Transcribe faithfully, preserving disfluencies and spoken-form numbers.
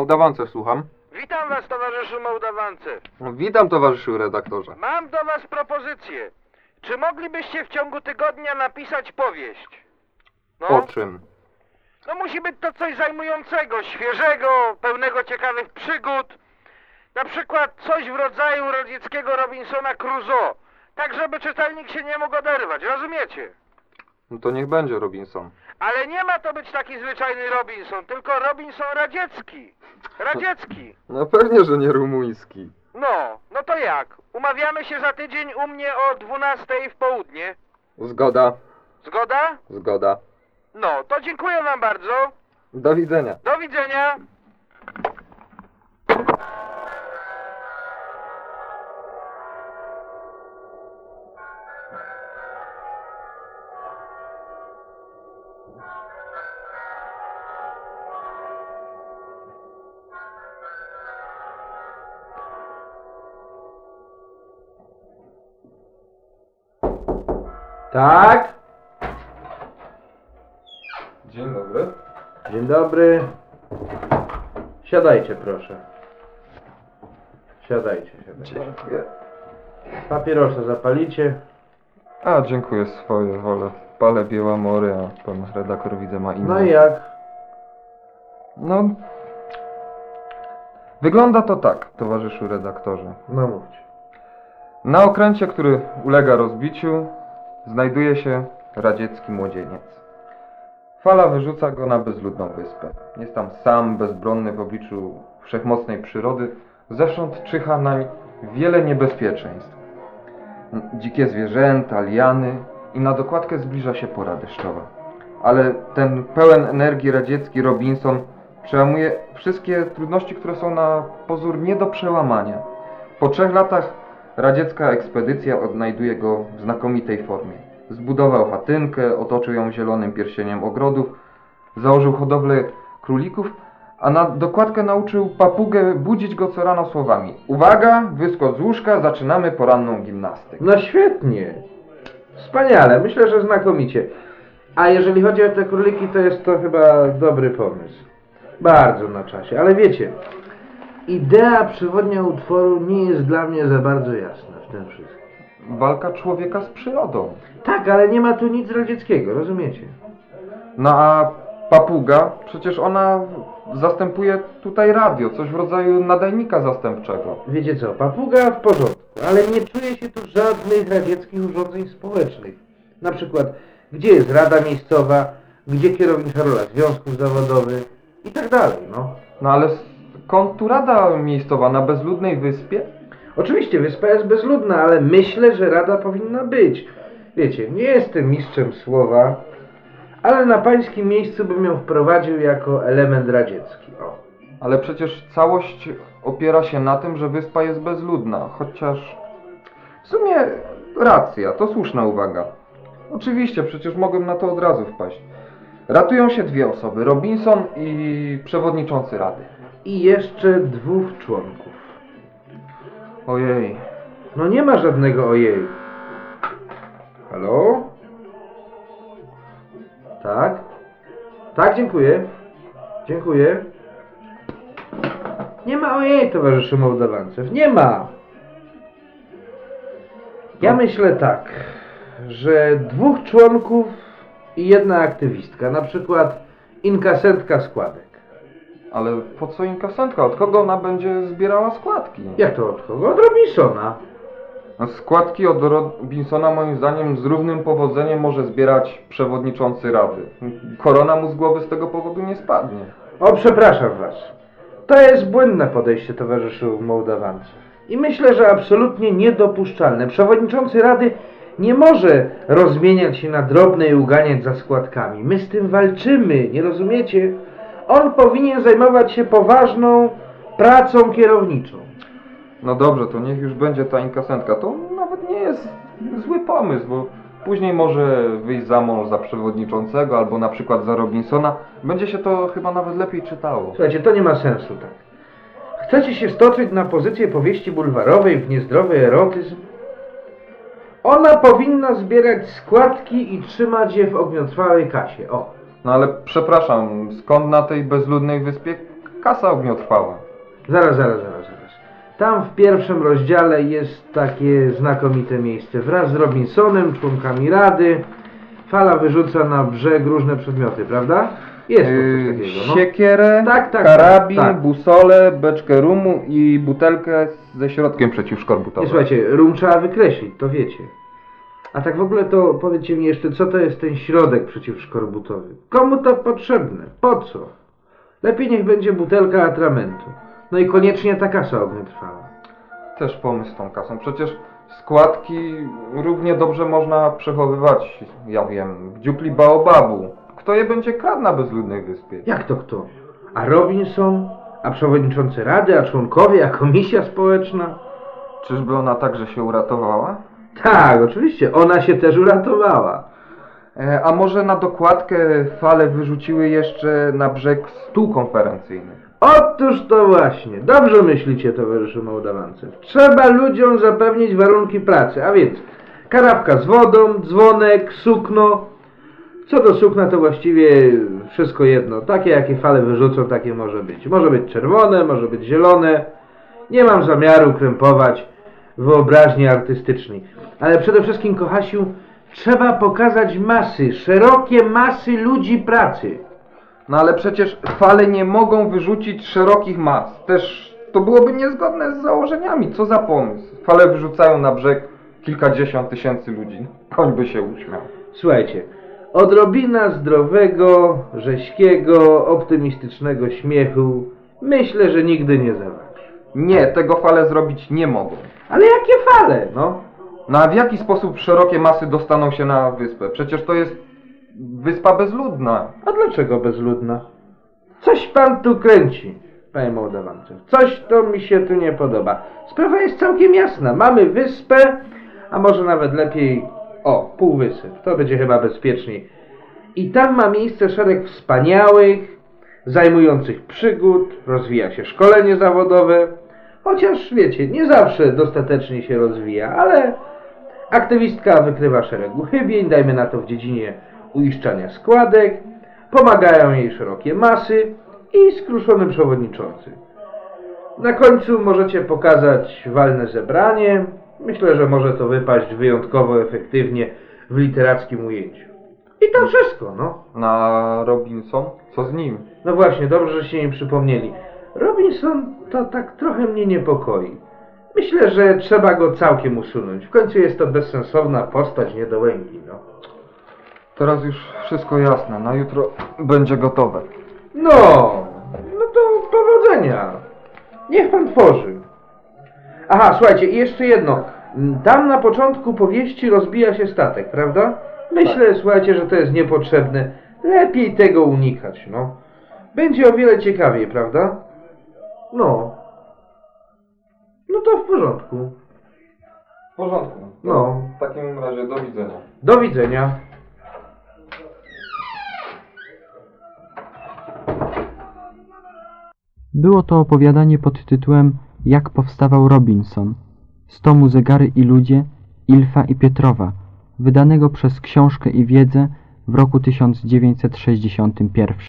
Mołdawance, słucham. Witam was, towarzyszu Mołdawance. Witam, towarzyszu redaktorze. Mam do was propozycję. Czy moglibyście w ciągu tygodnia napisać powieść? No, O czym? no musi być to coś zajmującego, świeżego, pełnego ciekawych przygód. Na przykład coś w rodzaju radzieckiego Robinsona Crusoe. Tak, żeby czytelnik się nie mógł oderwać, rozumiecie? No to niech będzie Robinson. Ale nie ma to być taki zwyczajny Robinson, tylko Robinson radziecki. Radziecki. No pewnie, że nie rumuński. No, no to jak? Umawiamy się za tydzień u mnie o dwunastej w południe. Zgoda, Zgoda? zgoda. No, to dziękuję wam bardzo. Do widzenia. Do widzenia. Tak? Dzień dobry. Dzień dobry. Siadajcie, proszę. Siadajcie, siadajcie. Dziękuję. Papierosa zapalicie. A, dziękuję, swoje wolę. Palę Białamory, a pan redaktor widzę ma inne. No i jak? No... Wygląda to tak, towarzyszu redaktorze. No mówcie. Na okręcie, który ulega rozbiciu, znajduje się radziecki młodzieniec. Fala wyrzuca go na bezludną wyspę. Jest tam sam, bezbronny w obliczu wszechmocnej przyrody. Zewsząd czyha nań wiele niebezpieczeństw. Dzikie zwierzęta, liany i na dokładkę zbliża się pora deszczowa. Ale ten pełen energii radziecki Robinson przełamuje wszystkie trudności, które są na pozór nie do przełamania. Po trzech latach radziecka ekspedycja odnajduje go w znakomitej formie. Zbudował chatynkę, otoczył ją zielonym pierścieniem ogrodów, założył hodowlę królików, a na dokładkę nauczył papugę budzić go co rano słowami: uwaga, wyskocz z łóżka, zaczynamy poranną gimnastykę. No świetnie. Wspaniale, myślę, że znakomicie. A jeżeli chodzi o te króliki, to jest to chyba dobry pomysł. Bardzo na czasie, ale wiecie, idea przewodnia utworu nie jest dla mnie za bardzo jasna w tym wszystkim. Walka człowieka z przyrodą. Tak, ale nie ma tu nic radzieckiego, rozumiecie? No a papuga, przecież ona zastępuje tutaj radio, coś w rodzaju nadajnika zastępczego. Wiecie co, papuga w porządku, ale nie czuje się tu żadnych radzieckich urządzeń społecznych. Na przykład, gdzie jest Rada Miejscowa, gdzie kierownicza rola związków zawodowych i tak dalej, no. No ale skąd tu rada miejscowa, na bezludnej wyspie? Oczywiście wyspa jest bezludna, ale myślę, że Rada powinna być. Wiecie, nie jestem mistrzem słowa, ale na pańskim miejscu bym ją wprowadził jako element radziecki, o. Ale przecież całość opiera się na tym, że wyspa jest bezludna, chociaż w sumie racja, to słuszna uwaga. Oczywiście, przecież mogłem na to od razu wpaść. Ratują się dwie osoby, Robinson i przewodniczący rady. I jeszcze dwóch członków. Ojej, No nie ma żadnego ojej. Halo? Tak? Tak, dziękuję. Dziękuję. Nie ma ojej, towarzyszu Mołdawancew. Nie ma. Ja myślę tak, że dwóch członków i jedna aktywistka, na przykład inkasentka składek. ale po co inkasentka? Od kogo ona będzie zbierała składki? Jak to od kogo? Od Robinsona. No, składki od Robinsona moim zdaniem z równym powodzeniem może zbierać przewodniczący rady. Korona mu z głowy z tego powodu nie spadnie. O, przepraszam was. To jest błędne podejście, towarzyszu Mołdawancew. I myślę, że absolutnie niedopuszczalne. Przewodniczący Rady nie może rozmieniać się na drobne i uganiać za składkami. My z tym walczymy, nie rozumiecie? On powinien zajmować się poważną pracą kierowniczą. No dobrze, to niech już będzie ta inkasentka. To nawet nie jest zły pomysł, bo później może wyjść za mąż za przewodniczącego albo na przykład za Robinsona. Będzie się to chyba nawet lepiej czytało. Słuchajcie, to nie ma sensu tak. Chcecie się stoczyć na pozycję powieści bulwarowej w niezdrowy erotyzm? Ona powinna zbierać składki i trzymać je w ogniotrwałej kasie. O. No ale przepraszam, skąd na tej bezludnej wyspie kasa ogniotrwała. Zaraz, zaraz, zaraz, zaraz. Tam w pierwszym rozdziale jest takie znakomite miejsce. Wraz z Robinsonem, członkami Rady, Fala wyrzuca na brzeg różne przedmioty, prawda? Jest to coś Yy, takiego, no. siekierę, Tak, tak, karabin, tak, tak. busolę, beczkę rumu i butelkę ze środkiem Nie, przeciwszkorbutowym. słuchajcie, rum trzeba wykreślić, to wiecie. A tak w ogóle to powiedzcie mi jeszcze, co to jest ten środek przeciwszkorbutowy? Komu to potrzebne? Po co? Lepiej niech będzie butelka atramentu. No i koniecznie ta kasa ogniotrwała. Też pomysł z tą kasą. Przecież składki równie dobrze można przechowywać, ja wiem, w dziupli baobabu. Kto je będzie kradł na bezludnej wyspie? Jak to kto? A Robinson? A przewodniczący Rady? A członkowie? A komisja społeczna? Czyżby ona także się uratowała? Tak, oczywiście, ona się też uratowała. E, a może na dokładkę Fale wyrzuciły jeszcze na brzeg stół konferencyjny? Otóż to właśnie. Dobrze myślicie, towarzyszu Mołdawancew. Trzeba ludziom zapewnić warunki pracy, a więc karafka z wodą, dzwonek, sukno. Co do sukna to właściwie wszystko jedno. Takie jakie Fale wyrzucą, takie może być. Może być czerwone, może być zielone. Nie mam zamiaru krępować wyobraźni artystycznej. Ale przede wszystkim, kochasiu, trzeba pokazać masy, szerokie masy ludzi pracy. No ale przecież Fale nie mogą wyrzucić szerokich mas. Też to byłoby niezgodne z założeniami. Co za pomysł? Fale wyrzucają na brzeg kilkadziesiąt tysięcy ludzi. Koń by się uśmiał. Słuchajcie, odrobina zdrowego, rześkiego, optymistycznego śmiechu myślę, że nigdy nie zawodzi. Nie, tego Fale zrobić nie mogą. Ale jakie fale, no? No a w jaki sposób szerokie masy dostaną się na wyspę? Przecież to jest wyspa bezludna. A dlaczego bezludna? Coś pan tu kręci, panie Mołdawancew. Coś to mi się tu nie podoba. Sprawa jest całkiem jasna. Mamy wyspę, a może nawet lepiej, o, półwysep. To będzie chyba bezpieczniej. I tam ma miejsce szereg wspaniałych, zajmujących przygód, rozwija się szkolenie zawodowe. Chociaż, wiecie, nie zawsze dostatecznie się rozwija, ale aktywistka wykrywa szereg uchybień, dajmy na to w dziedzinie uiszczania składek, pomagają jej szerokie masy i skruszony przewodniczący. Na końcu możecie pokazać walne zebranie. Myślę, że może to wypaść wyjątkowo efektywnie w literackim ujęciu. I to wszystko, no. Na Robinson? Co z nim? No właśnie, dobrze, że się nie przypomnieli. Robinson to tak trochę mnie niepokoi. Myślę, że trzeba go całkiem usunąć. W końcu jest to bezsensowna postać niedołęgi, no. Teraz już wszystko jasne. Na jutro będzie gotowe. No, no to powodzenia. Niech pan tworzy. Aha, słuchajcie, i jeszcze jedno. Tam na początku powieści rozbija się statek, prawda? Myślę, słuchajcie, że to jest niepotrzebne. Lepiej tego unikać, no. Będzie o wiele ciekawiej, prawda? No. No to w porządku. W porządku. No. W takim razie do widzenia. Do widzenia. Było to opowiadanie pod tytułem Jak powstawał Robinson z tomu Zegary i ludzie Ilfa i Pietrowa, wydanego przez Książkę i Wiedzę w roku tysiąc dziewięćset sześćdziesiątym pierwszym.